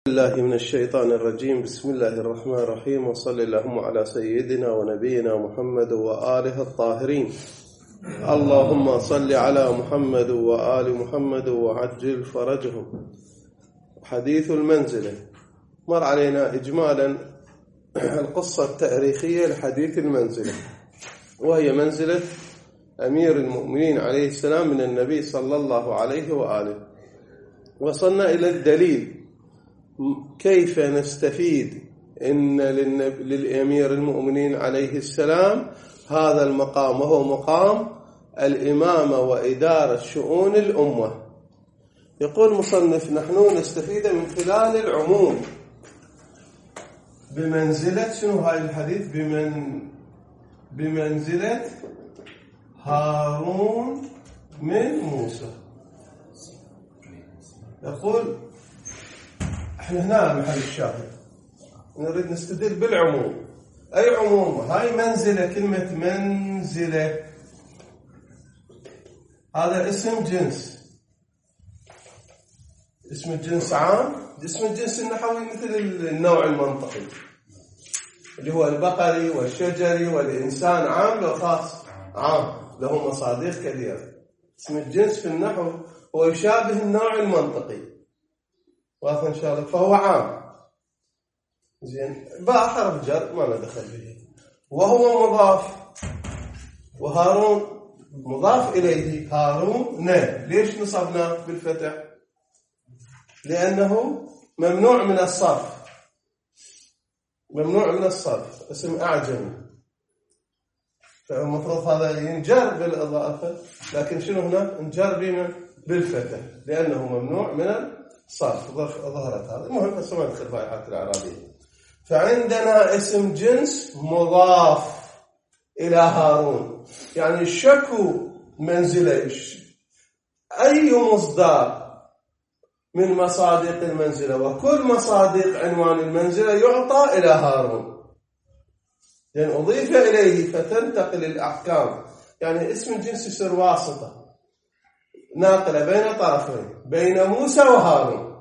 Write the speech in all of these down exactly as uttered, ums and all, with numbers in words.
الله من الشيطان الرجيم. بسم الله الرحمن الرحيم، وصلى اللهم على سيدنا ونبينا محمد وآله الطاهرين. اللهم صل على محمد وآل محمد وعجل فرجهم. حديث المنزلة. مر علينا إجمالا القصة التاريخية لحديث المنزلة، وهي منزلة أمير المؤمنين عليه السلام من النبي صلى الله عليه وآله. وصلنا إلى الدليل كيف نستفيد إن للأمير المؤمنين عليه السلام هذا المقام، وهو مقام الإمامة وإدارة شؤون الأمة. يقول مصنف: نحن نستفيد من خلال العموم بمنزلة شنو هاي الحديث؟ بمن بمنزلة هارون من موسى. يقول احنا هنا محل الشاهد، نريد نستدل بالعموم. اي عموم؟ هاي منزلة، كلمة منزلة هذا اسم جنس. اسم الجنس عام. اسم الجنس النحوي مثل النوع المنطقي اللي هو البقري والشجري والإنسان، عام لو خاص عام، له مصادق كثيرة. اسم الجنس في النحو هو يشابه النوع المنطقي، واضح إن شاء الله، فهو عام. زين، باء حرف جر ما له دخل به، وهو مضاف، وهارون مضاف إليه. هارون نه، ليش نصبنا بالفتح؟ لأنه ممنوع من الصرف، ممنوع من الصرف، اسم أعجمي، فالمفروض هذا ينجر بالإضافة، لكن شنو هنا؟ نجر بما بالفتح لأنه ممنوع من الصرف. ظهرت هذا المهم، بس ما ندخل في الحالة العربية. فعندنا اسم جنس مضاف إلى هارون، يعني الشكو منزلة. أي مصدر من مصادق المنزلة، وكل مصادق عنوان المنزلة يعطى إلى هارون، لأن يعني أضيف إليه فتنتقل الأحكام. يعني اسم الجنس يصير واسطة ناقلة بين طرفين، بين موسى وهارون.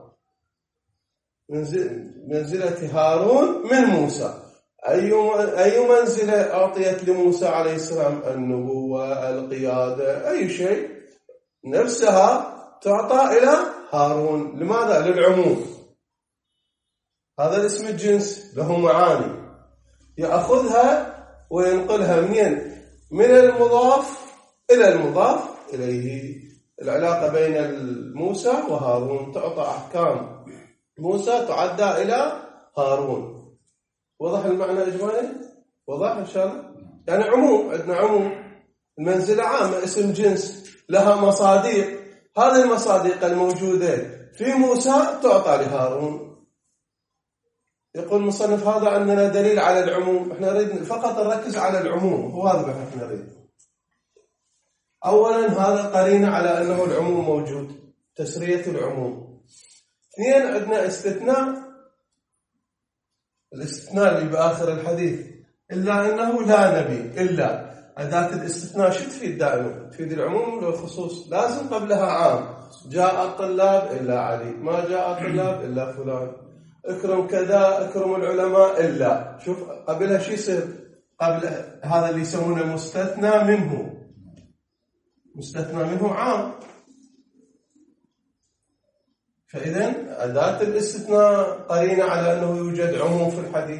منزلة هارون من موسى. أي أي منزلة أعطيت لموسى عليه السلام؟ النبوة، القيادة، أي شيء نفسها تعطى إلى هارون. لماذا؟ للعموم. هذا الاسم الجنس له معاني، يأخذها وينقلها منين؟ من المضاف إلى المضاف إليه. العلاقة بين موسى وهارون تعطى أحكام موسى تعدى إلى هارون. وضح المعنى إجمالي؟ وضح إن شاء الله؟ يعني عموم، عندنا عموم. المنزلة عامة، اسم جنس لها مصادق. هذه المصادق الموجودة في موسى تعطى لهارون. يقول المصنف: هذا عندنا دليل على العموم. احنا نريد فقط نركز على العموم، هو هذا ما احنا نريد. اولا هذا قرينة على انه العموم موجود، تسرية العموم. اثنين، عندنا استثناء. الاستثناء اللي باخر الحديث، الا انه لا نبي. الا أداة الاستثناء شو تفيد دائما؟ تفيد العموم والخصوص. لازم قبلها عام. جاء الطلاب إلا علي، ما جاء الطلاب إلا فلان، اكرم كذا، اكرم العلماء إلا. شوف قبلها شو يصير؟ قبل هذا اللي يسمونه مستثنى منه. مستثنى منه عام. فإذا أداة الاستثناء قرينة على أنه يوجد عموم في الحديث،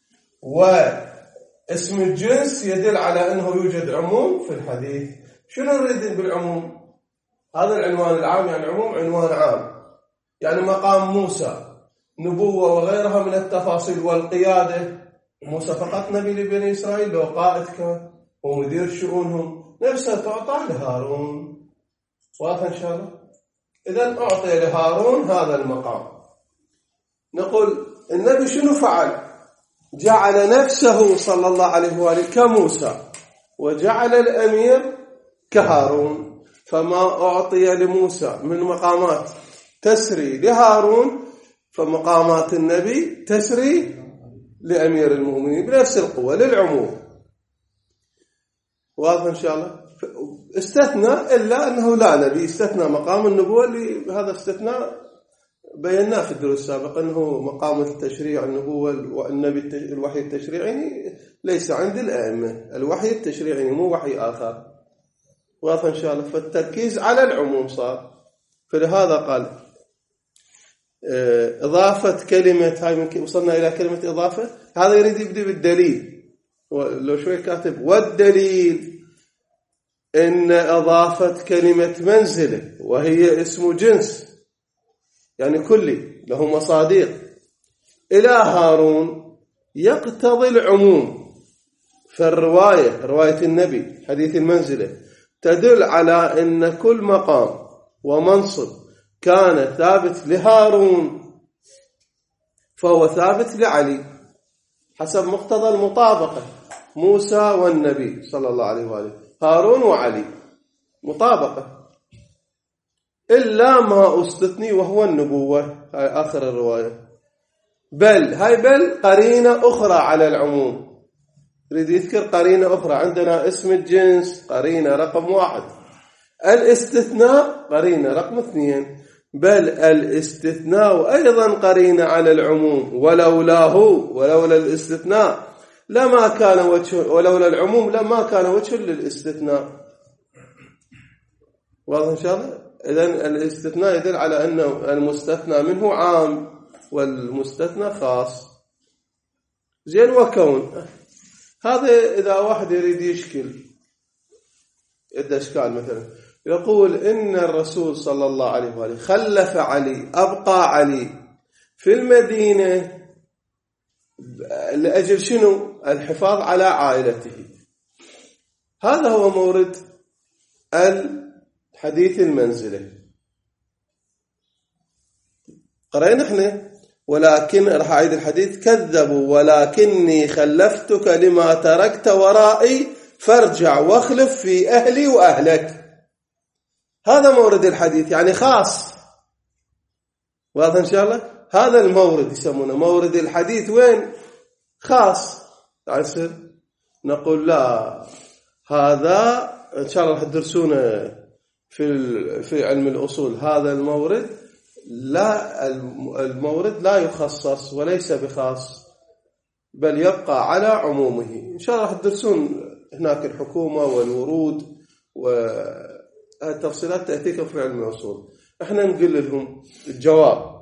واسم الجنس يدل على أنه يوجد عموم في الحديث. شنو نريد بالعموم؟ هذا العنوان العام، يعني عموم عنوان عام. يعني مقام موسى، نبوة وغيرها من التفاصيل والقيادة. موسى فقط نبي لبني إسرائيل، لو قائد كان ومدير شؤونهم، نفسها تعطى لهارون. واضح إن شاء الله؟ إذن أعطي لهارون هذا المقام. نقول النبي شنو فعل؟ جعل نفسه صلى الله عليه وآله كموسى، وجعل الأمير كهارون. فما أعطي لموسى من مقامات تسري لهارون، فمقامات النبي تسري لأمير المؤمنين بنفس القوة، للعموم. واضح إن شاء الله؟ استثنى إلا أنه لا نبي، استثنى مقام النبوة، اللي هذا استثناء بيناه في الدروس السابقة أنه مقام التشريع النبوة والنبي الوحي التشريعي ليس عند الأئمة، الوحي التشريعي مو وحي آخر. واضح إن شاء الله. فالتركيز على العموم صار. فلهذا قال إضافة كلمة، هاي وصلنا إلى كلمة إضافة، هذا يريد يبدأ بالدليل، لو شوي كاتب والدليل إن إضافة كلمة منزلة وهي اسم جنس يعني كلي له مصادر إلى هارون يقتضي العموم. فالرواية رواية النبي حديث المنزلة تدل على أن كل مقام ومنصب كان ثابت لهارون فهو ثابت لعلي حسب مقتضى المطابقة، موسى والنبي صلى الله عليه وآله، هارون وعلي مطابقة، إلا ما استثني وهو النبوة. هاي آخر الرواية. بل هاي بل قرينة أخرى على العموم، يريد يذكر قرينة أخرى. عندنا اسم الجنس قرينة رقم واحد، الاستثناء قرينة رقم اثنين، بل الاستثناء أيضا قرينة على العموم. ولولاه ولولا الاستثناء لما كان وجه، ولولا العموم لما كان وجه للاستثناء. واضح إن شاء الله. إذن الاستثناء يدل على أن المستثنى منه عام والمستثنى خاص. زين. وكون هذا إذا واحد يريد يشكل إذا إشكال مثلا يقول إن الرسول صلى الله عليه وآله خلف علي، أبقى علي في المدينة لأجل شنو؟ الحفاظ على عائلته. هذا هو مورد الحديث المنزلة. قرأنا احنا ولكن راح أعيد الحديث كذبوا ولكني خلفتك لما تركت ورائي فارجع واخلف في أهلي وأهلك. هذا مورد الحديث يعني خاص. واضح إن شاء الله. هذا المورد يسمونه مورد الحديث وين؟ خاص. عسر نقول لا، هذا إن شاء الله راح تدرسونه في في علم الأصول. هذا المورد لا، المورد لا يخصص وليس بخاص بل يبقى على عمومه. إن شاء الله راح تدرسون هناك الحكومة والورود والتفصيلات تأتيكم في علم الأصول. احنا نقول لهم الجواب،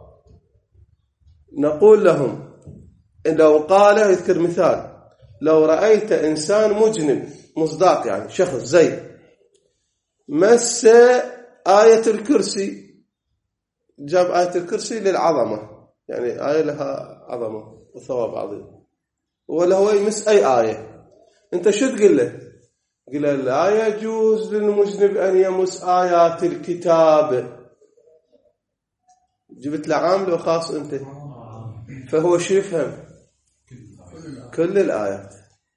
نقول لهم إن لو قال، يذكر مثال، لو رأيت إنسان مجنب مصداق يعني شخص زي مس آية الكرسي، جاب آية الكرسي للعظمة يعني آية لها عظمة وثواب عظيم، ولا هو يمس أي آية، أنت شو تقول له؟ قل له لا يجوز للمجنب أن يمس آيات الكتاب. جبت له عام لو خاص أنت، فهو شو يفهم؟ كل الآيات.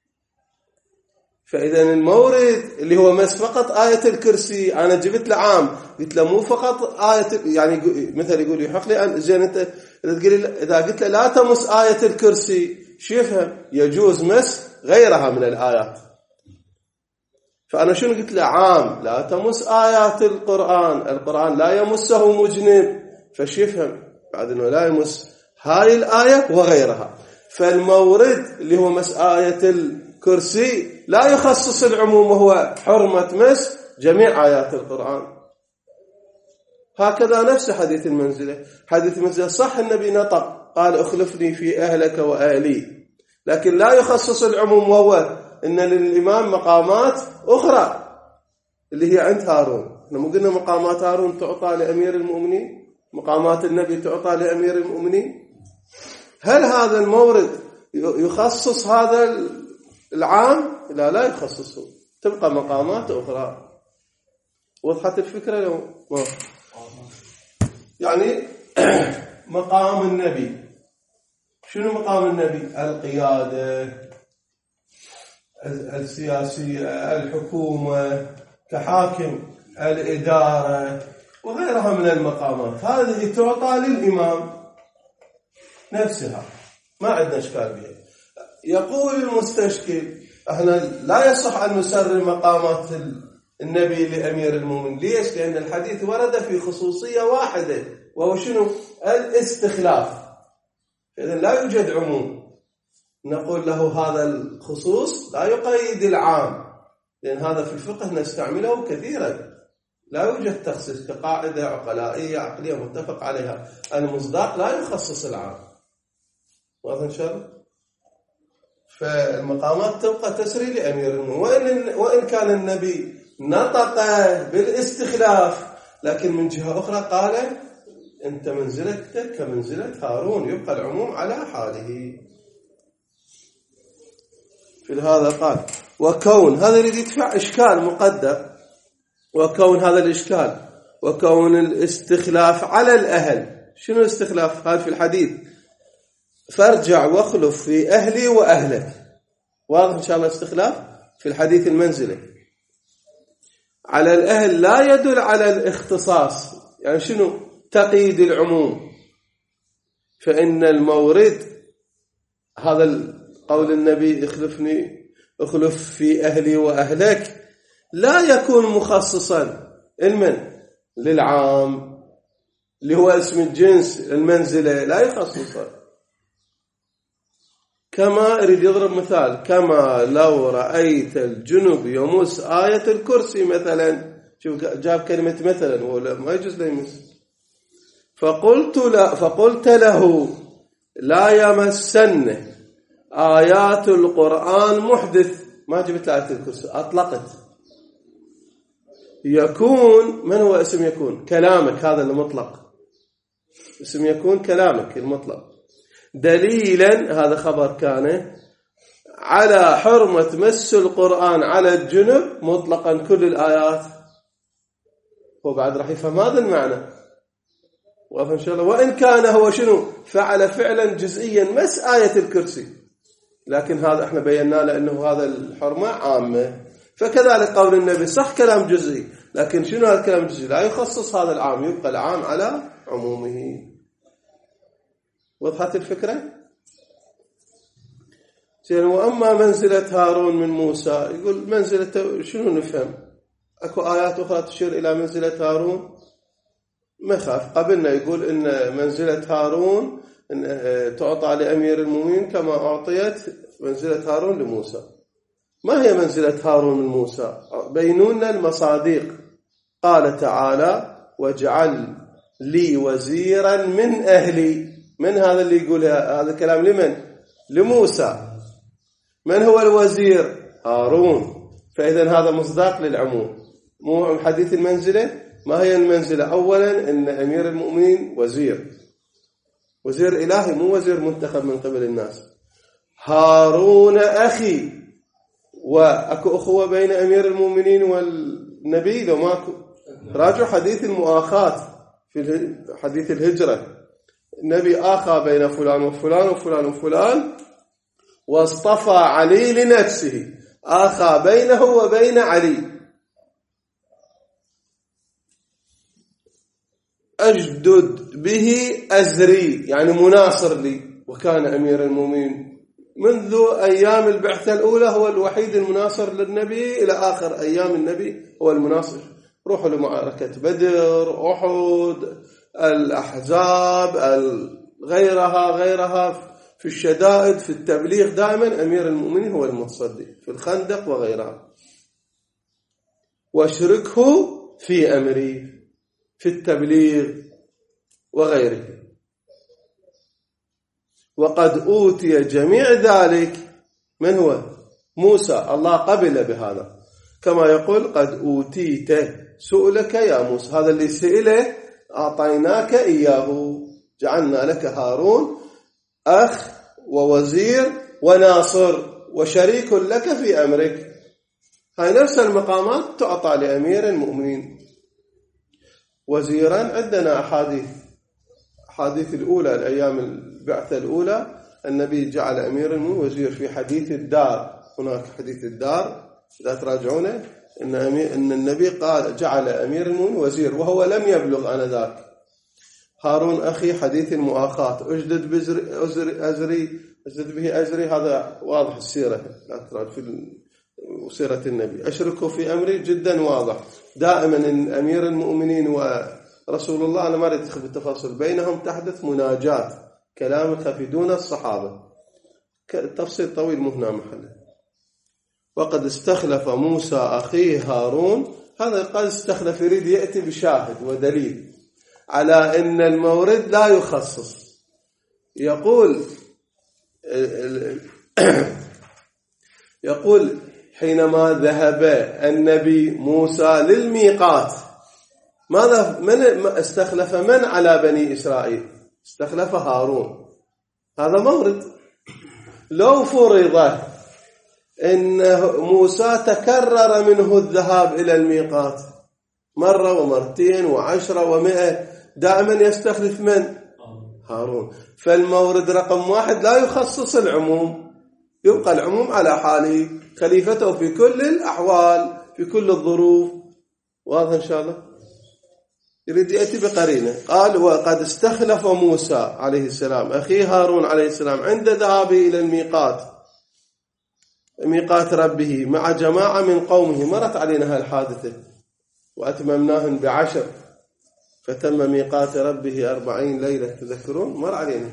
فإذا المورد اللي هو مس فقط آية الكرسي، أنا جبت له عام قلت له مو فقط آية، يعني مثل يقول يحق لي أن زين أنت إذا قلت له لا تمس آية الكرسي شو يفهم؟ يجوز مس غيرها من الآيات. فأنا شنو قلت له؟ عام لا تمس آيات القرآن، القرآن لا يمسه مجنب، فش يفهم؟ بعد أنه لا يمس هاي الآية وغيرها. فالمورد اللي هو مس آية الكرسي لا يخصص العموم، وهو حرمة مس جميع آيات القرآن. هكذا نفس حديث المنزلة. حديث المنزلة صح النبي نطق قال اخلفني في أهلك وآلي، لكن لا يخصص العموم، وهو إن للإمام مقامات أخرى اللي هي عند هارون. احنا مو قلنا مقامات هارون تعطى لأمير المؤمنين، مقامات النبي تعطى لأمير المؤمنين. هل هذا المورد يخصص هذا العام؟ لا، لا يخصصه، تبقى مقامات أخرى. وضحت الفكرة لو ما يعني مقام النبي شنو مقام النبي؟ القيادة السياسية، الحكومة كحاكم، الإدارة وغيرها من المقامات، هذه تعطى للإمام نفسها، ما عندنا إشكال بها. يقول المستشكل احنا لا يصح أن نسرم مقامات النبي لأمير المؤمنين. ليش؟ لأن الحديث ورد في خصوصية واحدة وهو شنو؟ الاستخلاف. إذا لا يوجد عموم نقول له هذا الخصوص لا يقيد العام، لأن هذا في الفقه نستعمله كثيرا. لا يوجد تخصيص كقاعدة عقلائية عقلية متفق عليها، المصداق لا يخصص العام. واضح إن شاء الله؟ فالمقامات تبقى تسري لأمير المؤمنين، وإن, وإن كان النبي نطق بالاستخلاف، لكن من جهة أخرى قال أنت منزلتك كمنزلة هارون، يبقى العموم على حاله. في هذا قال وكون، هذا يريد يدفع إشكال مقدر، وكون هذا الإشكال وكون الاستخلاف على الأهل. شنو الاستخلاف؟ هذا في الحديث فارجع واخلف في أهلي وأهلك. واضح إن شاء الله؟ استخلاف في الحديث المنزلة على الأهل لا يدل على الاختصاص. يعني شنو؟ تقييد العموم. فإن المورد هذا قول النبي اخلفني اخلف في أهلي وأهلك لا يكون مخصصا المن للعام اللي هو اسم الجنس المنزلة، لا يخصصا. كما يريد يضرب مثال، كما لو رأيت الجنب يمس آية الكرسي مثلا. شوف جاب كلمة مثلا، ولا ما يجوز له يمس. فقلت له فقلت له لا يمسن آيات القرآن محدث. ما جبت آية الكرسي، أطلقت. يكون من هو اسم يكون؟ كلامك هذا المطلق. اسم يكون كلامك المطلق. دليلا هذا خبر كان على حرمة مس القرآن على الجنب مطلقا كل الآيات. وبعد راح يفهم هذا المعنى. وإن شاء الله وإن كان هو شنو فعل فعلا جزئيا مس آية الكرسي، لكن هذا احنا بينا له انه هذا الحرمة عامة. فكذلك قول النبي صح كلام جزئي، لكن شنو هذا الكلام الجزئي؟ لا يخصص هذا العام، يبقى العام على عمومه. وضحت الفكرة؟ وأما منزلة هارون من موسى، يقول منزلة شنو نفهم؟ أكو آيات أخرى تشير إلى منزلة هارون؟ ما خاف قبلنا يقول إن منزلة هارون إن تعطى لأمير المؤمنين كما أعطيت منزلة هارون لموسى. ما هي منزلة هارون من موسى؟ بينونا المصادق. قال تعالى واجعل لي وزيرا من أهلي. من هذا اللي يقول هذا الكلام؟ لمن؟ لموسى. من هو الوزير؟ هارون. فإذا هذا مصداق للعموم. مو حديث المنزلة. ما هي المنزلة؟ أولا إن أمير المؤمنين وزير، وزير إلهي مو وزير منتخب من قبل الناس. هارون أخي، وأكو أخوة بين أمير المؤمنين والنبي لو ماكو. راجعوا حديث المؤاخاة في حديث الهجرة، النبي آخى بين فلان وفلان وفلان وفلان واصطفى علي لنفسه، آخى بينه وبين علي. أجدد به أزري، يعني مناصر لي. وكان أمير المؤمنين منذ أيام البعثة الأولى هو الوحيد المناصر للنبي إلى آخر أيام النبي هو المناصر. روحوا لمعركة بدر، أحد، الأحزاب، غيرها غيرها في الشدائد، في التبليغ دائما أمير المؤمنين هو المتصدي، في الخندق وغيرها. واشركه في أمري في التبليغ وغيره. وقد أوتي جميع ذلك. من هو؟ موسى. الله قبل بهذا، كما يقول قد أوتيت سؤلك يا موسى. هذا اللي سئله أعطيناك إياه، جعلنا لك هارون أخ ووزير وناصر وشريك لك في أمرك. هاي نفس المقامات تعطى لأمير المؤمنين. وزيرا عندنا أحاديث حديث الأولى الأيام البعثة الأولى النبي جعل أمير المؤمنين وزير. في حديث الدار، هناك حديث الدار إذا تراجعونه إن, إن النبي قال جعل أمير المؤمنين وزير وهو لم يبلغ آنذاك. هارون أخي حديث المؤاخاة. أجدد بزري أزري أجدد به أزري، هذا واضح السيرة في سيرة النبي. أشركه في أمري جدا واضح. دائما إن أمير المؤمنين رسول الله، أنا ما أريد أدخل بالتفاصيل، بينهم تحدث مناجاة كلام خفي دون الصحابة، تفصيل طويل مو هنا محله. وقد استخلف موسى أخيه هارون، هذا قال استخلف يريد يأتي بشاهد ودليل على أن المورد لا يخصص. يقول يقول حينما ذهب النبي موسى للميقات، ماذا من استخلف من على بني إسرائيل؟ استخلف هارون. هذا مورد. لو فرض إن موسى تكرر منه الذهاب إلى الميقات مرة ومرتين وعشرة ومئة، دائما يستخلف من؟ هارون. فالمورد رقم واحد لا يخصص العموم، يبقى العموم على حاله، خليفته في كل الأحوال في كل الظروف. واضح إن شاء الله؟ يريد يأتي بقرينة. قال وقد استخلف موسى عليه السلام أخيه هارون عليه السلام عند ذهابه إلى الميقات، ميقات ربه مع جماعة من قومه. مرت علينا هالحادثة وأتممناهن بعشر فتم ميقات ربه أربعين ليلة، تذكرون؟ مر علينا.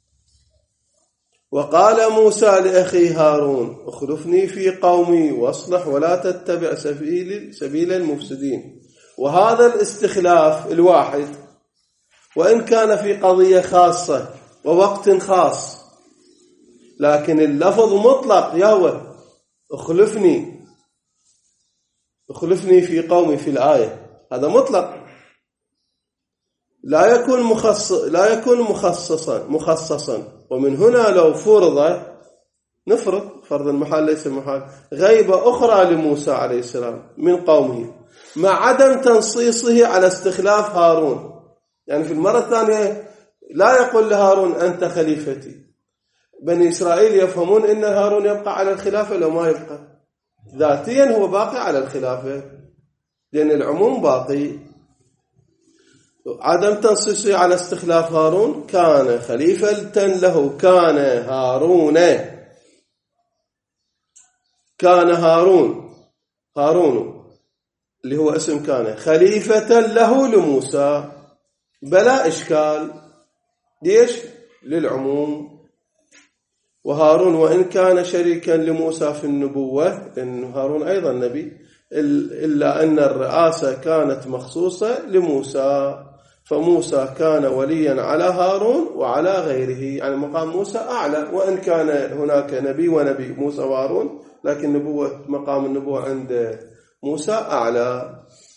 وقال موسى لأخيه هارون اخلفني في قومي واصلح ولا تتبع سبيل, سبيل المفسدين. وهذا الاستخلاف الواحد وإن كان في قضية خاصة ووقت خاص، لكن اللفظ مطلق، يهوى اخلفني اخلفني في قومي في الآية، هذا مطلق، لا يكون مخصص لا يكون مخصصا مخصصا. ومن هنا لو فرض، نفرض فرض المحال ليس محال، غيبة أخرى لموسى عليه السلام من قومه مع عدم تنصيصه على استخلاف هارون، يعني في المرة الثانية لا يقول لهارون أنت خليفتي. بني إسرائيل يفهمون أن هارون يبقى على الخلافة لو ما يبقى، ذاتيا هو باقي على الخلافة لأن العموم باقي. عدم تنصيصه على استخلاف هارون، كان خليفة له، كان هارون كان هارون هارون اللي هو اسم كان خليفة له لموسى بلا إشكال. ليش؟ للعموم. وهارون وإن كان شريكا لموسى في النبوة، إن هارون أيضا نبي، إلا أن الرئاسة كانت مخصوصة لموسى، فموسى كان وليا على هارون وعلى غيره، يعني مقام موسى أعلى، وإن كان هناك نبي ونبي موسى وهارون، لكن نبوة مقام النبوة عند موسى أعلى.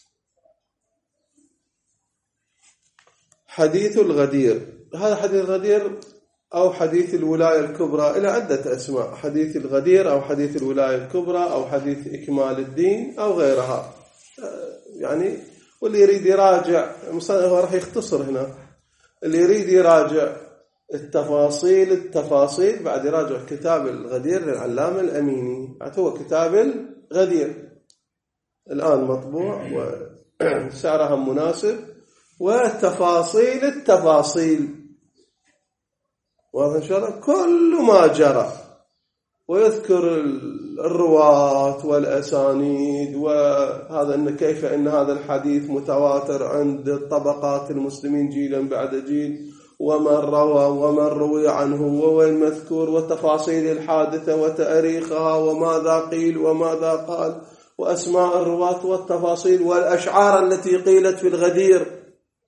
حديث الغدير، هذا حديث الغدير أو حديث الولاية الكبرى إلى عدة أسماء، حديث الغدير أو حديث الولاية الكبرى أو حديث إكمال الدين أو غيرها، يعني واللي يريد يراجع، هو راح يختصر هنا، اللي يريد يراجع التفاصيل التفاصيل بعد يراجع كتاب الغدير للعلامة الأميني، هو كتاب الغدير الآن مطبوع وسعرها مناسب، والتفاصيل التفاصيل واضح إن شاء الله كل ما جرى، ويذكر الرواة والأسانيد، وهذا إن كيف إن هذا الحديث متواتر عند طبقات المسلمين جيلا بعد جيل، ومن روى ومن روي عنه ووين مذكور، وتفاصيل الحادثة وتاريخها وماذا قيل وماذا قال، وأسماء الرواة والتفاصيل، والأشعار التي قيلت في الغدير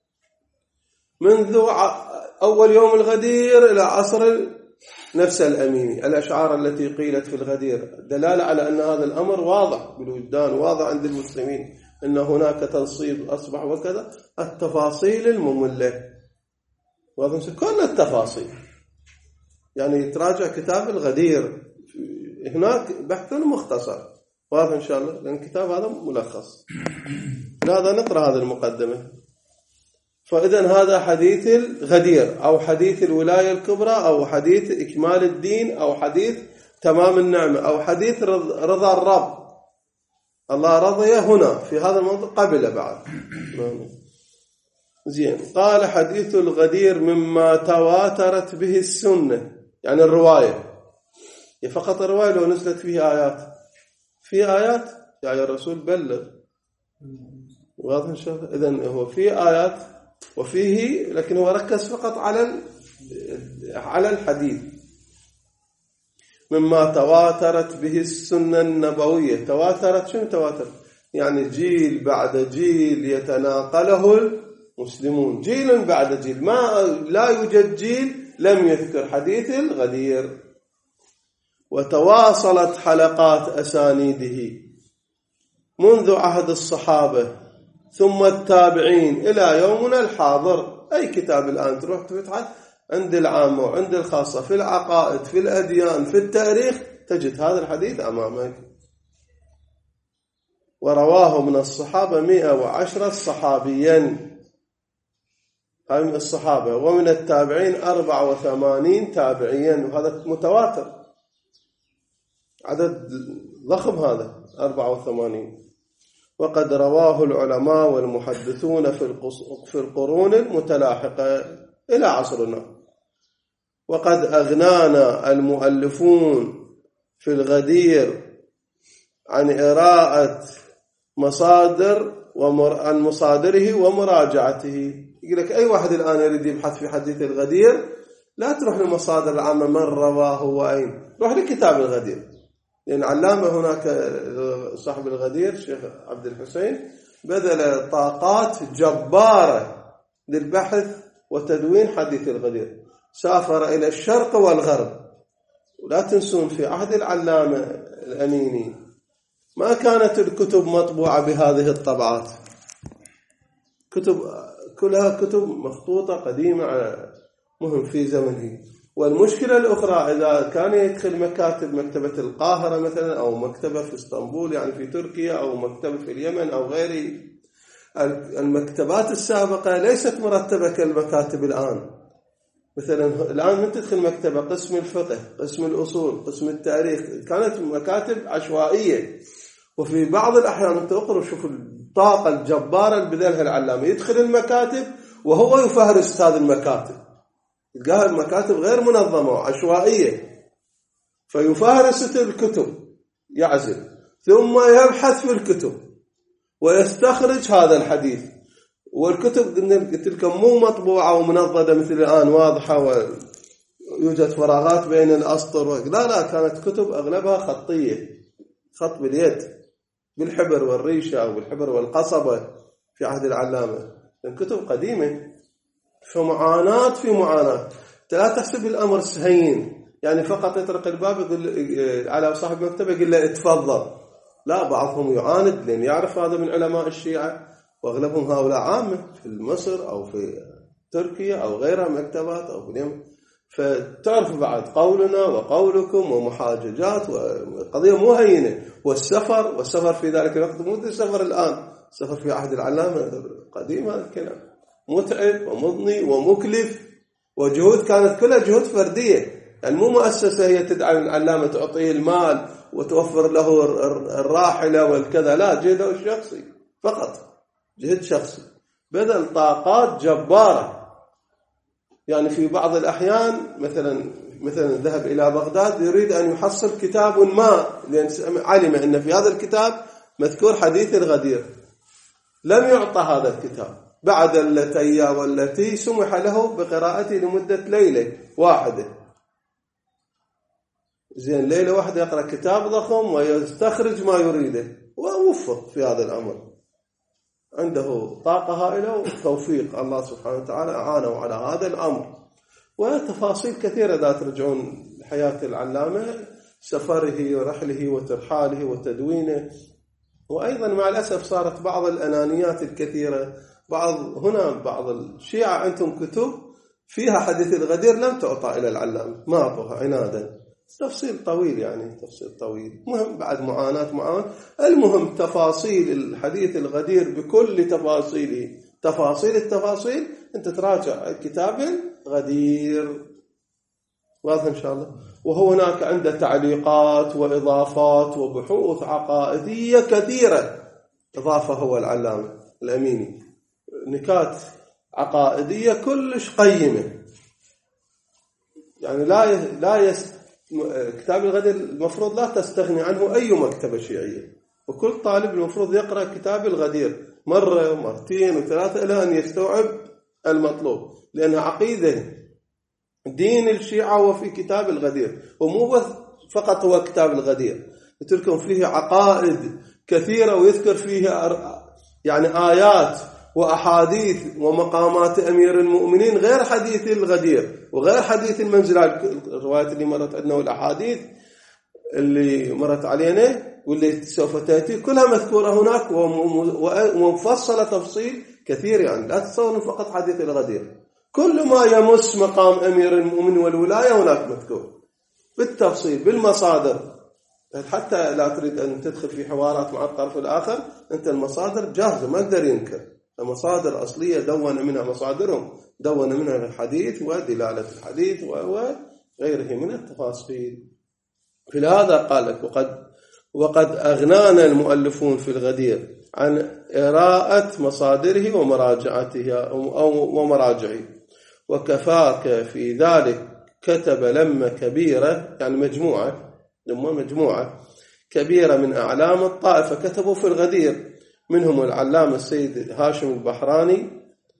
منذ أول يوم الغدير إلى عصر نفس الأميني، الأشعار التي قيلت في الغدير دلالة على أن هذا الأمر واضح بالوجدان، واضح عند المسلمين أن هناك تنصيب أصبح وكذا. التفاصيل المملة واضح كل التفاصيل، يعني تراجع كتاب الغدير هناك بحث مختصر واضح إن شاء الله، لأن الكتاب هذا ملخص. لهذا نقرأ هذه المقدمة. فإذا هذا حديث الغدير أو حديث الولاية الكبرى أو حديث إكمال الدين أو حديث تمام النعمة أو حديث رضا الرب، الله رضي هنا في هذا الموضوع قبل بعد زين. قال حديث الغدير مما تواترت به السنة، يعني الرواية، فقط الرواية لو نزلت فيه آيات، في آيات يا الرسول بلغ واضح إن شاء الله. إذن هو في آيات وفيه لكن هو ركز فقط على على الحديث. مما تواترت به السنة النبوية. تواترت شنو تواتر؟ يعني جيل بعد جيل يتناقله المسلمون، جيل بعد جيل، ما لا يوجد جيل لم يذكر حديث الغدير. وتواصلت حلقات أسانيده منذ عهد الصحابة ثم التابعين إلى يومنا الحاضر. أي كتاب الآن تروح تفتح عند العامة وعند الخاصة، في العقائد، في الأديان، في التاريخ، تجد هذا الحديث أمامك. ورواه من الصحابة مئة وعشرة صحابيا، هاي من الصحابة، ومن التابعين أربعة وثمانين تابعيا، وهذا متواتر، عدد ضخم هذا أربعة وثمانين. وقد رواه العلماء والمحدثون في القرون المتلاحقة إلى عصرنا. وقد أغنانا المؤلفون في الغدير عن قراءة مصادر ومر... عن مصادره ومراجعته. يقول لك أي واحد الآن يريد يبحث في حديث الغدير لا تروح للمصادر العامة من رواه وأين، روح لكتاب الغدير، لأن علامة هناك صاحب الغدير الشيخ عبد الحسين بذل طاقات جبارة للبحث وتدوين حديث الغدير، سافر إلى الشرق والغرب. ولا تنسون في عهد العلامة الأميني ما كانت الكتب مطبوعة بهذه الطبعات، كتب كلها كتب مخطوطة قديمة على مهم في زمنه. والمشكلة الأخرى إذا كان يدخل مكاتب مكتبة القاهرة مثلا أو مكتبة في اسطنبول يعني في تركيا أو مكتبة في اليمن أو غيره، المكتبات السابقة ليست مرتبة كالمكاتب الآن. مثلا الآن من تدخل مكتبة قسم الفقه، قسم الأصول، قسم التاريخ، كانت مكاتب عشوائية. وفي بعض الأحيان تقرأ شوف الطاقة الجبارة اللي بذلها العلامة، يدخل المكاتب وهو يفهرس هذه المكاتب، تلقاها المكاتب غير منظمة وعشوائية، فيفهرس الكتب يعزل ثم يبحث في الكتب ويستخرج هذا الحديث. والكتب قلت لكم مو مطبوعة ومنضدة مثل الآن واضحة ويوجد فراغات بين الأسطر، لا لا، كانت كتب أغلبها خطية، خط باليد بالحبر والريشة أو بالحبر والقصبة في عهد العلامة، الكتب قديمة. فمعاناة في معاناة، لا تحسب الأمر سهين يعني فقط يطرق الباب يقول على صاحب مكتبة يقول له اتفضل، لا، بعضهم يعاند لأن يعرف هذا من علماء الشيعة، وأغلبهم هؤلاء عامة في مصر أو في تركيا أو غيرها مكتبات أو في اليمن. فتعرف بعد قولنا وقولكم ومحاججات، وقضية مو هينة. والسفر والسفر في ذلك الوقت مو السفر الآن، سفر في عهد العلامة قديم، هذا الكلام متعب ومضني ومكلف، وجهود كانت كلها جهود فردية، يعني مو مؤسسة هي تدعم العلامة تعطيه المال وتوفر له الراحلة والكذا، لا، جهده الشخصي فقط، جهد شخصي بذل طاقات جبارة. يعني في بعض الأحيان مثلا مثلا ذهب إلى بغداد يريد أن يحصل كتاب ما، لأن علم أن في هذا الكتاب مذكور حديث الغدير، لم يعطى هذا الكتاب. بعد التي والتي سمح له بقراءته لمدة ليلة واحدة، زين، ليلة واحدة يقرأ كتاب ضخم ويستخرج ما يريده، ووفق في هذا الأمر، عنده طاقة هائلة وتوفيق الله سبحانه وتعالى أعانه على هذا الأمر. وتفاصيل كثيرة إذا ترجعون حياة العلامة، سفره ورحله وترحاله وتدوينه. وأيضا مع الأسف صارت بعض الأنانيات الكثيرة، بعض هنا بعض الشيعة عندهم كتب فيها حديث الغدير لم تعطى إلى العلامة، ما أعطوها عنادا. تفصيل طويل يعني تفصيل طويل، مهم بعد معاناة معاناة. المهم تفاصيل الحديث الغدير بكل تفاصيله، تفاصيل التفاصيل، أنت تراجع كتاب الغدير، واضح إن شاء الله. وهو هناك عنده تعليقات وإضافات وبحوث عقائدية كثيرة إضافة هو العلامة الأميني، نكات عقائدية كلش قيمة. يعني لا لا يست كتاب الغدير المفروض لا تستغني عنه أي مكتبة شيعية، وكل طالب المفروض يقرأ كتاب الغدير مرة ومرتين وثلاثة إلى أن يستوعب المطلوب، لأنها عقيدة. دين الشيعة هو في كتاب الغدير، ومو بس فقط هو كتاب الغدير، يتركم فيه عقائد كثيرة ويذكر فيه يعني آيات وأحاديث ومقامات أمير المؤمنين غير حديث الغدير وغير حديث المنزلة. الروايات اللي مرت عندنا والأحاديث اللي مرت علينا واللي سوف تأتي كلها مذكورة هناك ومفصلة تفصيل كثير. يعني لا تتصورون فقط حديث الغدير، كل ما يمس مقام أمير المؤمنين والولاية هناك مذكور بالتفصيل بالمصادر. حتى لا تريد أن تدخل في حوارات مع الطرف الآخر، أنت المصادر جاهزة ما تقدر ينكر، المصادر أصلية دون منها مصادرهم، دون منها الحديث ودلالة الحديث وغيره من التفاصيل. في هذا قال لك وقد, وقد أغنانا المؤلفون في الغدير عن قراءة مصادره ومراجعتها ومراجعه، وكفاك في ذلك كتب لما كبيرة يعني مجموعة لما مجموعة كبيرة من أعلام الطائفة كتبوا في الغدير، منهم العلامة السيد هاشم البحراني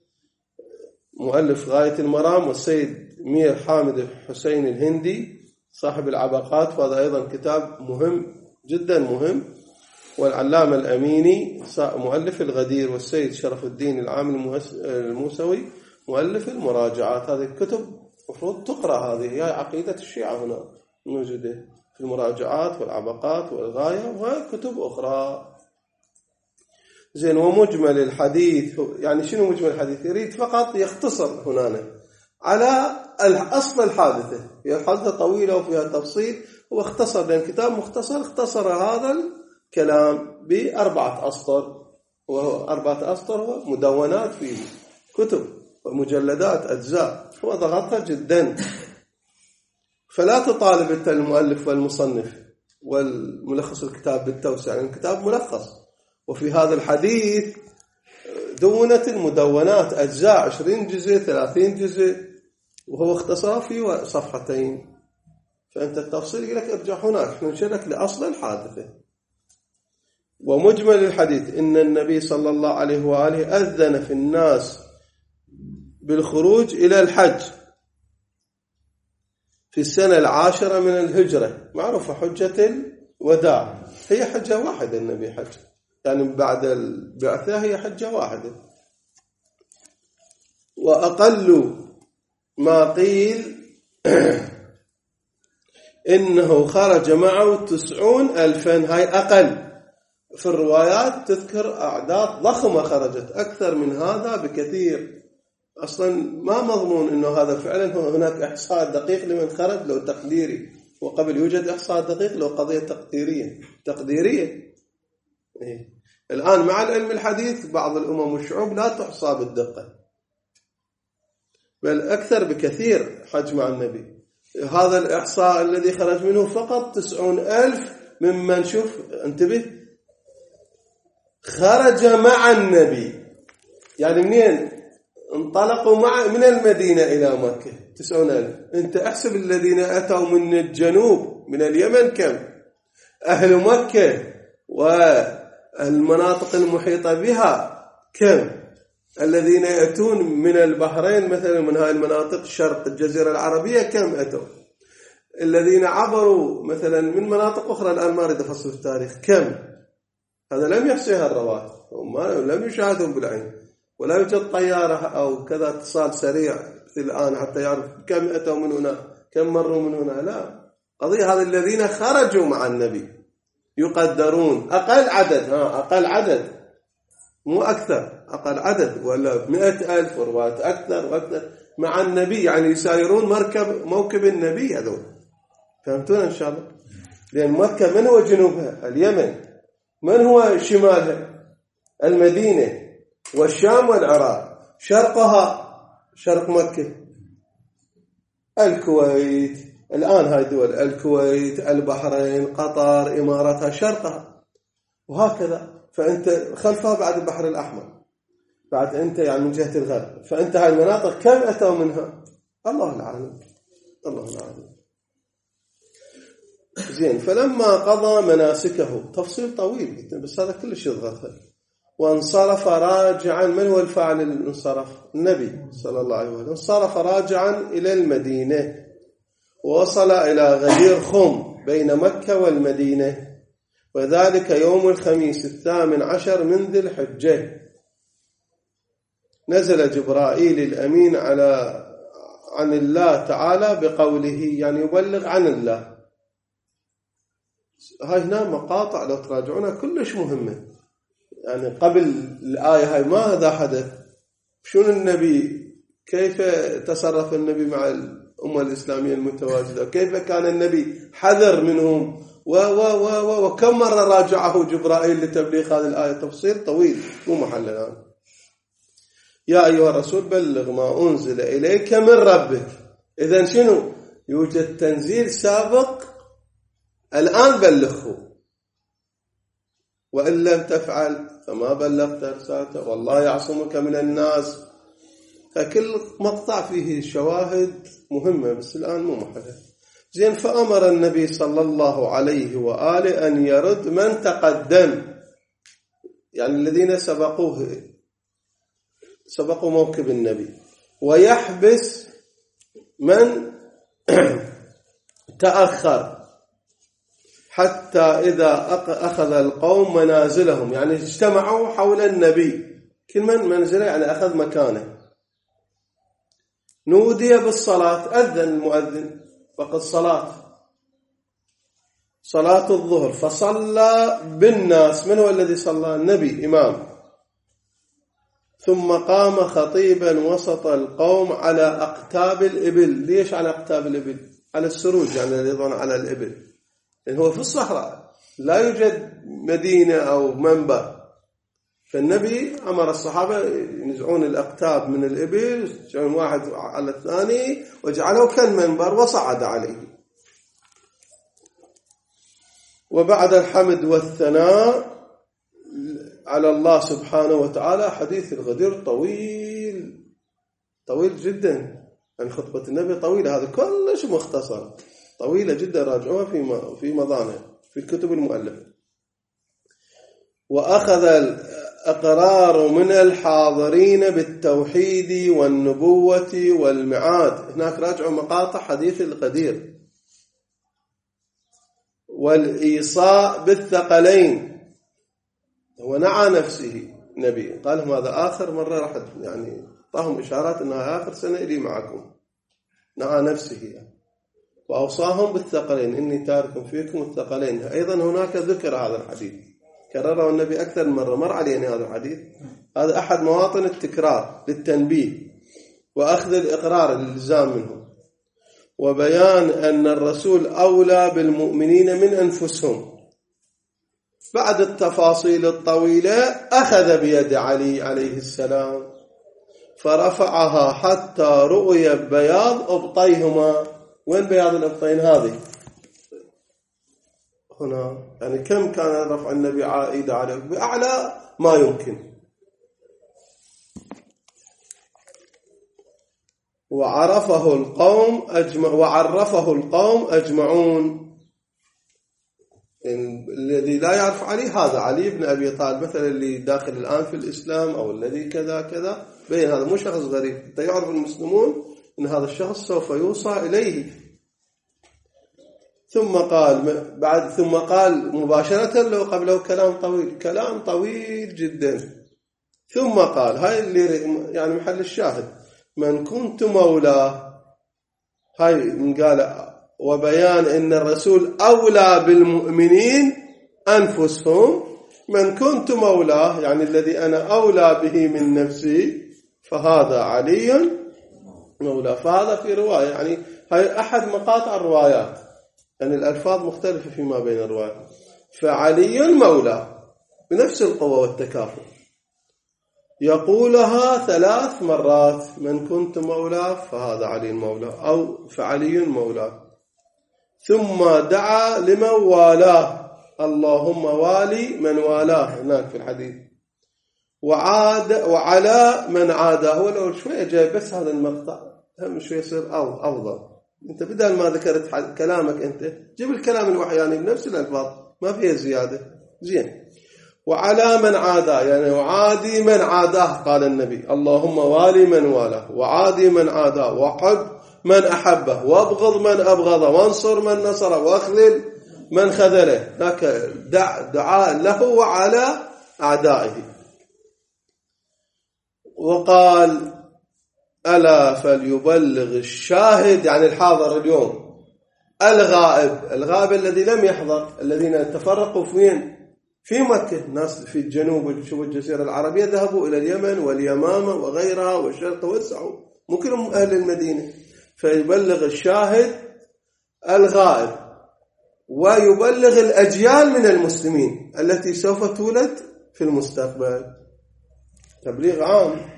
مؤلف غاية المرام، والسيد مير حامد حسين الهندي صاحب العبقات، وهذا أيضا كتاب مهم جدا مهم، والعلامة الأميني مؤلف الغدير، والسيد شرف الدين العام الموسوي مؤلف المراجعات. هذه الكتب مفروض تقرأ، هذه هي عقيدة الشيعة هنا موجودة في المراجعات والعبقات والغاية وكتب أخرى. زين. ومجمل الحديث يعني شنو مجمل الحديث؟ يريد فقط يختصر هنا على أصل الحادثة، هي الحادثة طويلة وفيها تفصيل، واختصر لأن كتاب مختصر اختصر هذا الكلام بأربعة أسطر، وهو أربعة أسطر هو مدونات في كتب ومجلدات أجزاء، هو ضغطها جدا. فلا تطالب أنت المؤلف والمصنف والملخص الكتاب بالتوسع، يعني الكتاب ملخص، وفي هذا الحديث دونت المدونات أجزاء عشرين جزء ثلاثين جزء، وهو اختصر في صفحتين. فأنت التفصيل يقول لك ارجع هناك، احنا نشرك لأصل الحادثة. ومجمل الحديث إن النبي صلى الله عليه وآله أذن في الناس بالخروج إلى الحج في السنة العاشرة من الهجرة، معروفة حجة الوداع، هي حجة واحدة النبي حج، يعني بعد البعثة هي حجة واحدة. وأقل ما قيل إنه خرج معه تسعون ألفا، هاي أقل. في الروايات تذكر أعداد ضخمة خرجت أكثر من هذا بكثير، أصلا ما مضمون إنه هذا فعلا هناك إحصاء دقيق لمن خرج لو تقديري، وقبل يوجد إحصاء دقيق لو قضية تقديرية تقديرية إيه. الآن مع العلم الحديث بعض الأمم والشعوب لا تحصى بالدقة، بل أكثر بكثير حج مع النبي. هذا الإحصاء الذي خرج منه فقط تسعون ألف ممن شوف انتبه خرج مع النبي، يعني منين انطلقوا مع من المدينة إلى مكة تسعون ألف. أنت أحسب الذين أتوا من الجنوب من اليمن كم، أهل مكة والمناطق المحيطة بها كم، الذين يأتون من البحرين مثلا من هاي المناطق شرق الجزيرة العربية كم أتوا، الذين عبروا مثلا من مناطق أخرى الآن ما أريد أفصل التاريخ كم. هذا لم يحصيها الرواة لم يشاهدهم بالعين، ولا يوجد طيارة أو كذا اتصال سريع الآن حتى يعرف كم أتوا من هنا كم مروا من هنا. لا، قضية هذا الذين خرجوا مع النبي يقدرون أقل عدد، ها أقل عدد مو أكثر، أقل عدد، ولا مئة ألف وروايات أكثر وأكثر مع النبي، يعني يسايرون مركب موكب النبي هذول. فهمتون إن شاء الله؟ لأن مكة من هو جنوبها؟ اليمن. من هو شمالها؟ المدينة والشام والعراق. شرقها شرق مكة الكويت، الآن هاي دول الكويت البحرين قطر إماراتها شرقها، وهكذا. فأنت خلفها بعد البحر الأحمر، بعد أنت يعني من جهة الغرب، فأنت هاي المناطق كم أتوا منها؟ الله العالم الله العالم. زين. فلما قضى مناسكه، تفصيل طويل بس هذا كلش يضغط. وانصرف راجعا. من هو الفاعل انصرف؟ النبي صلى الله عليه وسلم. انصرف راجعا إلى المدينة ووصل إلى غدير خم بين مكة والمدينة، وذلك يوم الخميس الثامن عشر من ذي الحجة. نزل جبرائيل الأمين على عن الله تعالى بقوله، يعني يبلغ عن الله. هاي هنا مقاطع لو تراجعونها كلش مهمة، يعني قبل الآية هاي ماذا حدث؟ شنو النبي، كيف تصرف النبي مع الأمة الإسلامية المتواجدة، كيف كان النبي حذر منهم، و و و وكم مرة راجعه جبرائيل لتبليغ هذه الآية. تفصيل طويل مو محل الآن. يا أيها الرسول بلغ ما أنزل إليك من ربك. إذن شنو؟ يوجد تنزيل سابق الآن بلغه، وإن لم تفعل فما بلغت رسالته والله يعصمك من الناس. فكل مقطع فيه شواهد مهمة، بس الآن مو محله. زين، فأمر النبي صلى الله عليه وآله أن يرد من تقدم، يعني الذين سبقوه سبقوا موكب النبي، ويحبس من تأخر، حتى إذا أخذ القوم منازلهم، يعني اجتمعوا حول النبي، كل من منزله يعني أخذ مكانه، نودي بالصلاة، أذن المؤذن وقت صلاة صلاة الظهر، فصلى بالناس. من هو الذي صلى؟ النبي إمام. ثم قام خطيبا وسط القوم على أقتاب الإبل. ليش على أقتاب الإبل؟ على السروج، يعني يضعون على الإبل، لأن هو في الصحراء لا يوجد مدينة أو منبر. فالنبي أمر الصحابة ينزعون الأقتاب من الإبل، يجعلون واحد على الثاني وجعله كالمنبر وصعد عليه. وبعد الحمد والثناء على الله سبحانه وتعالى، حديث الغدير طويل طويل جدا، يعني خطبة النبي طويلة، هذا كلش مختصر، طويلة جدا، راجعوها في في مضانة في الكتب المؤلفة. وأخذ الأقرار من الحاضرين بالتوحيد والنبوة والمعاد. هناك راجعوا مقاطع حديث الغدير. والإيصاء بالثقلين، ونعى نفسه نبي، قال لهم هذا آخر مرة راح، يعني طاهم إشارات أنها آخر سنة إلي معكم، نعى نفسه يعني. وأوصاهم بالثقلين، إني تارك فيكم الثقلين. أيضا هناك ذكر هذا الحديث، كرره النبي أكثر من مرة، مر علينا هذا الحديث. هذا أحد مواطن التكرار للتنبيه وأخذ الإقرار الالتزام منهم، وبيان أن الرسول أولى بالمؤمنين من أنفسهم. بعد التفاصيل الطويلة أخذ بيد علي عليه السلام فرفعها حتى رؤي بياض أبطيهما. وين بياض الأبطين هذه؟ هنا، يعني كم كان رفع النبي عائد عليه؟ بأعلى ما يمكن. وعرفه القوم أجمع وعرفه القوم أجمعون. الذي لا يعرف علي هذا علي بن أبي طالب مثلا، اللي داخل الآن في الإسلام أو الذي كذا كذا، بين هذا مو شخص غريب، يعرف المسلمون أن هذا الشخص سوف يوصى إليه. ثم قال بعد ثم قال مباشرة، لو قبله كلام طويل، كلام طويل جدا. ثم قال، هاي اللي يعني محل الشاهد، من كنت مولاه، هاي من قال وبيان أن الرسول أولى بالمؤمنين أنفسهم. من كنت مولاه يعني الذي أنا أولى به من نفسي، فهذا علي مولاه. فهذا في رواية، يعني هاي أحد مقاطع الروايات، يعني الألفاظ مختلفة فيما بين الروايات. فعلي مولاه بنفس القوة والتكافؤ، يقولها ثلاث مرات، من كنت مولاه فهذا علي مولاه، أو فعلي مولاه. ثم دعا لمن والاه، اللهم والي من والاه، هناك في الحديث. وعاد وعلى من عاداه. ولو شوية جاي بس هذا المقطع، هم شوية يصير أفضل. أنت بدل ما ذكرت كلامك أنت، جيب الكلام الوحياني بنفس الألفاظ، ما فيها زيادة. زين. وعلى من عاداه، يعني وعادي من عاداه، قال النبي اللهم والي من والاه وعادي من عاداه وحب من أحبه وابغض من أبغضه وانصر من نصره واخذل من خذله. هناك دعاء له وعلى أعدائه. وقال ألا فليبلغ الشاهد، يعني الحاضر اليوم، الغائب، الغائب الذي لم يحضر، الذين تفرقوا فين؟ في مكة، ناس في الجنوب شبه الجزيرة العربية ذهبوا إلى اليمن واليمامة وغيرها والشرق وسعوا، مو كلهم أهل المدينة. فيبلغ الشاهد الغائب، ويبلغ الأجيال من المسلمين التي سوف تولد في المستقبل. تبليغ عام.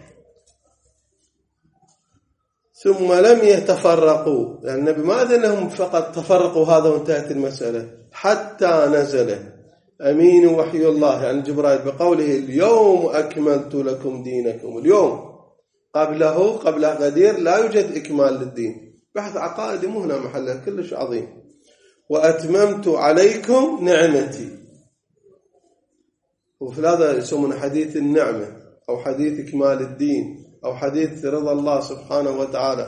ثم لم يتفرقوا، يعني النبي ما أذن لهم فقط تفرقوا هذا وانتهت المسألة، حتى نزل أمين وحي الله، يعني جبرائيل، بقوله اليوم أكملت لكم دينكم. اليوم قبله قبل غدير لا يوجد إكمال للدين، بحث عقائدي مو هنا محله كلش عظيم. وأتممت عليكم نعمتي، وفي هذا يسمونه حديث النعمة أو حديث إكمال الدين أو حديث رضا الله سبحانه وتعالى.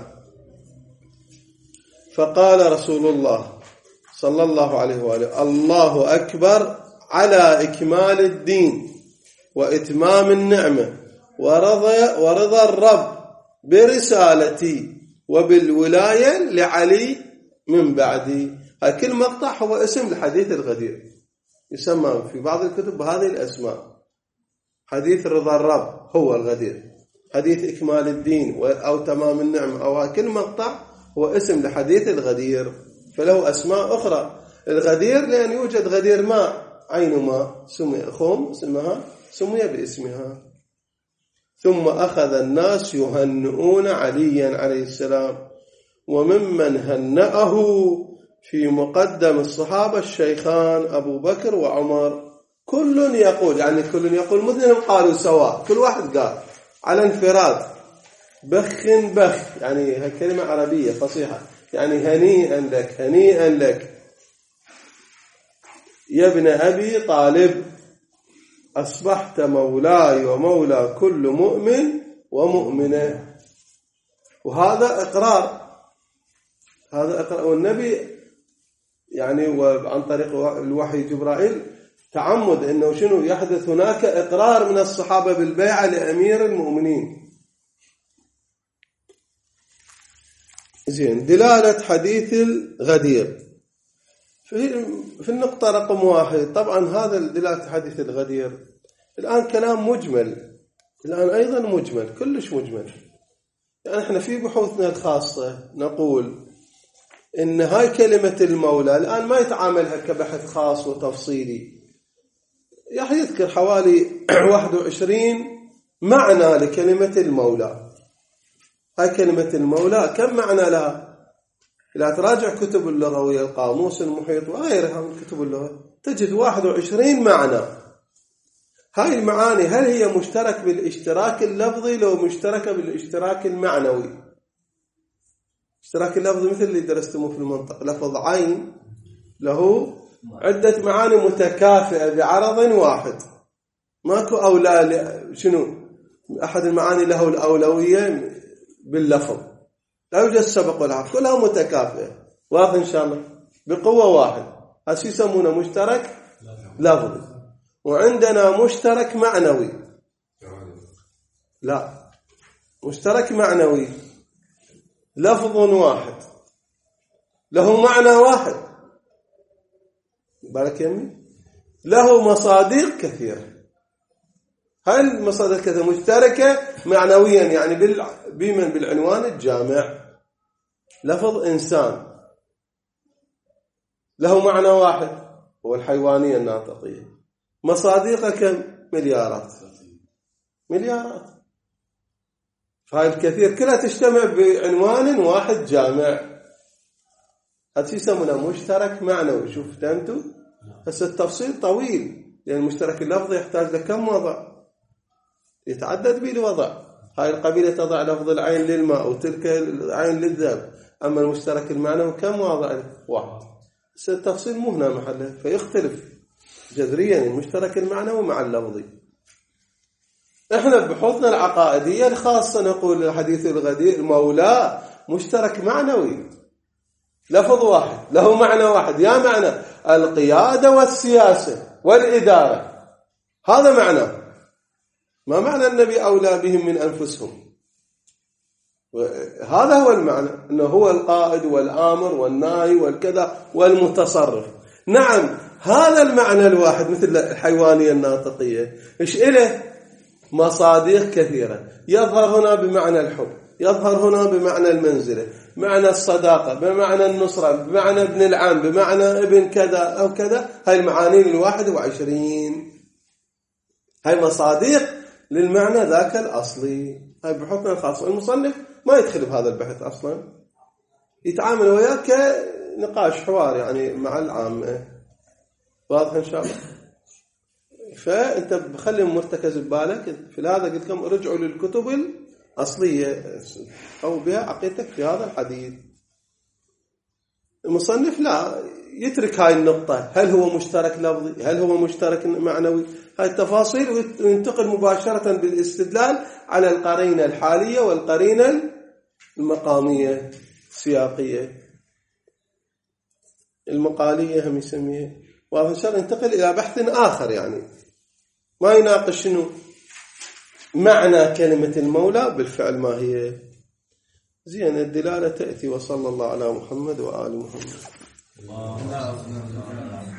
فقال رسول الله صلى الله عليه وآله الله أكبر على إكمال الدين وإتمام النعمة ورضا, ورضا الرب برسالتي وبالولاية لعلي من بعدي. هاي كل مقطع هو اسم الحديث الغدير، يسمى في بعض الكتب بهذه الأسماء. حديث رضا الرب هو الغدير، حديث إكمال الدين أو تمام النعمة، أو كل مقطع هو اسم لحديث الغدير، فله أسماء أخرى. الغدير لأن يوجد غدير ماء، عين ماء سمي خم اسمها سمي باسمها. ثم أخذ الناس يهنئون عليا عليه السلام، وممن هنأه في مقدم الصحابة الشيخان أبو بكر وعمر، كل يقول، يعني كل يقول مثلهم قالوا سواء، كل واحد قال على انفراد، بخ بخ، يعني هي كلمة عربية فصيحة، يعني هنيئا لك هنيئا لك يا ابن أبي طالب، أصبحت مولاي ومولى كل مؤمن ومؤمنة. وهذا إقرار، هذا إقرار. والنبي يعني وعن طريق الوحي جبرائيل تعمد أنه شنو يحدث هناك إقرار من الصحابة بالبيعة لأمير المؤمنين. زين. دلالة حديث الغدير في في النقطة رقم واحد. طبعا هذا دلالة حديث الغدير الآن كلام مجمل، الآن أيضا مجمل، كلش مجمل. يعني احنا في بحوثنا الخاصة نقول إن هاي كلمة المولى الآن ما يتعاملها كبحث خاص وتفصيلي، يعني يذكر حوالي واحد وعشرين معنى لكلمة المولى. هاي كلمة المولى كم معنى لها؟ إذا تراجع كتب اللغوية القاموس المحيط وغيرها من كتب اللغة تجد واحد وعشرين معنى. هاي المعاني هل هي مشترك بالاشتراك اللفظي لو مشتركة بالاشتراك المعنوي؟ اشتراك اللفظي مثل اللي درستموه في المنطق، لفظ عين له عدة معاني متكافئة بعرض واحد، ماكو أولى. شنو أحد المعاني له الأولوية باللفظ، لا يوجد سبق والعكس، كلها متكافئة. واضح إن شاء الله بقوة واحد. هذا يسمونه مشترك لفظي. وعندنا مشترك معنوي، لا مشترك معنوي لفظ واحد له معنى واحد، بارك يمي، له مصادر كثيرة. هاي المصادر كثيرة مشتركة معنويا، يعني بمن بالعنوان الجامع. لفظ إنسان له معنى واحد هو الحيوانية الناطقية، مصادقها كم؟ مليارات مليارات. فهاي الكثير كلها تجتمع بعنوان واحد جامع، هذا يسمونه مشترك معنوي. شوف فهمتوا؟ بس التفصيل طويل، لأن المشترك اللفظي يحتاج لكم وضع، يتعدد به الوضع. هاي القبيلة تضع لفظ العين للماء وتلك العين للذهب، أما المشترك المعنوي كم وضع؟ واحد. بس التفصيل مو هنا محله، فيختلف جذريا المشترك المعنوي مع اللفظي. احنا ببحوثنا العقائدية الخاصة نقول الحديث الغدير مولاه مشترك معنوي، لفظ واحد له معنى واحد، يا معنى القيادة والسياسة والإدارة، هذا معنى. ما معنى النبي أولى بهم من أنفسهم؟ هذا هو المعنى، أنه هو القائد والآمر والناهي والكذا والمتصرف. نعم هذا المعنى الواحد مثل الحيوانية الناطقية إيش إله مصادق كثيرة، يظهر هنا بمعنى الحب، يظهر هنا بمعنى المنزلة، بمعنى الصداقة، بمعنى النصرة، بمعنى ابن العم، بمعنى ابن كذا أو كذا. هاي المعاني الواحد وعشرين، هاي مصادق للمعنى ذاك الأصلي. هاي بحكم الخاص. المصنف ما يدخل بهذا البحث أصلا، يتعامل وياك كنقاش حوار يعني مع العامة. واضح إن شاء الله؟ فأنت بخلي مرتكز ببالك في هذا. قلت لكم ارجعوا للكتب الأصلية أو بها عقيدتك في هذا الحديث. المصنف لا يترك هاي النقطة، هل هو مشترك لفظي، هل هو مشترك معنوي، هاي التفاصيل، وينتقل مباشرة بالاستدلال على القرينة الحالية والقرينة المقامية السياقية المقالية هم يسميها. وإن شاء الله ينتقل إلى بحث آخر، يعني ما يناقش شنو معنى كلمة المولى بالفعل ما هي. زين الدلالة تأتي. وصلى الله على محمد وآل محمد.